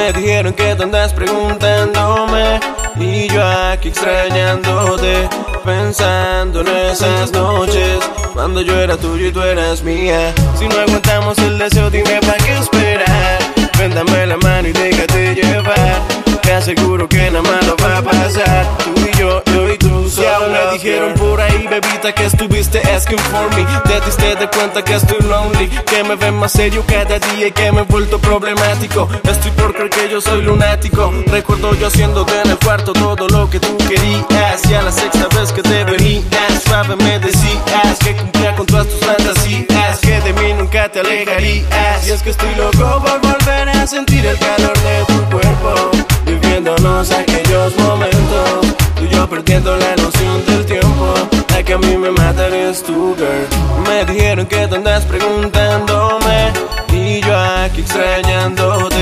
Me dijeron que tú andas preguntándome y yo aquí extrañándote, pensando en esas noches cuando yo era tuyo y tú eras mía. Si no aguantamos el deseo, dime pa' qué esperar. Véndame la mano y déjate llevar. Te aseguro que nada malo va a pasar. Tú y yo y tú solo. Ya me dijeron por ahí, bebita, que estuviste asking for me. Te diste de cuenta que estoy lonely, que me ven más serio cada día y que me he vuelto problemático. Estoy por creer que yo soy lunático. Recuerdo yo haciéndote en el cuarto todo lo que tú querías, y a la sexta vez que te venías suave me decías que cumplía con todas tus fantasías, que de mí nunca te alejarías. Y es que estoy loco por volver a sentir el calor de tu cuerpo, viviéndonos aquellos momentos, tú y yo perdiendo la noción del tiempo. La que a mí me mata eres tú, girl. Me dijeron que tú andas preguntándome y yo aquí extrañándote,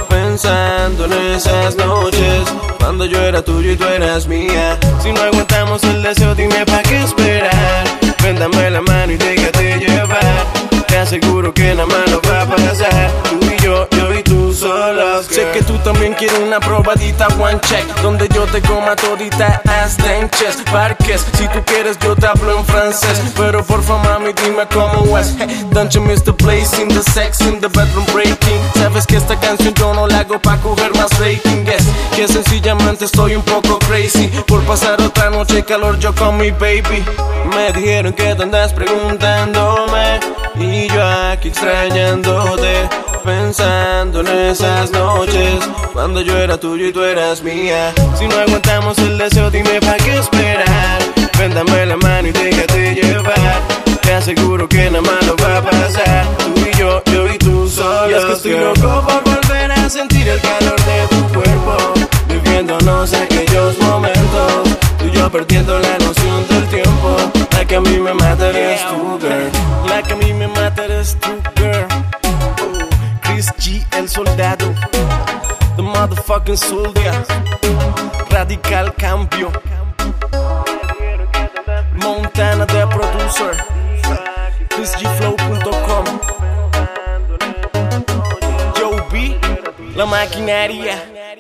pensando en esas noches cuando yo era tuyo y tú eras mía. Si no aguantamos el deseo, dime pa' qué esperar. Véndame la mano y déjate llevar. Te aseguro que nada malo va a pasar. Tú y yo y tú solos, girl. Sé que tú también quieres una probadita, one check, donde yo te coma todita hasta en chess parques. Si tú quieres yo te hablo en francés, pero porfa mami dime cómo es. Hey, don't you miss the place in the sex, in the bedroom breaking. Sabes que esta canción yo no la hago pa' coger más rating. Yes, que sencillamente estoy un poco crazy por pasar otra noche de calor yo con mi baby. Me dijeron que tú andas preguntándome y yo aquí extrañándote, pensando en esas noches cuando yo era tuyo y tú eras mía. Si no aguantamos el deseo, dime pa' qué esperar. Véndame la mano y déjate llevar. Te aseguro que nada malo va a pasar. Tú y yo y tú solos. Y es que estoy loco por volver a sentir el calor de tu cuerpo, viviéndonos aquellos momentos, tú y yo perdiendo la noción del tiempo. La que a mí me mata eres tú, girl. La que a mí me mata eres tú, girl. Chris G, el soldado, the motherfucking soldier. Radical cambio. Montana the producer. ChrisGFlow.com. Joe B, la maquinaria.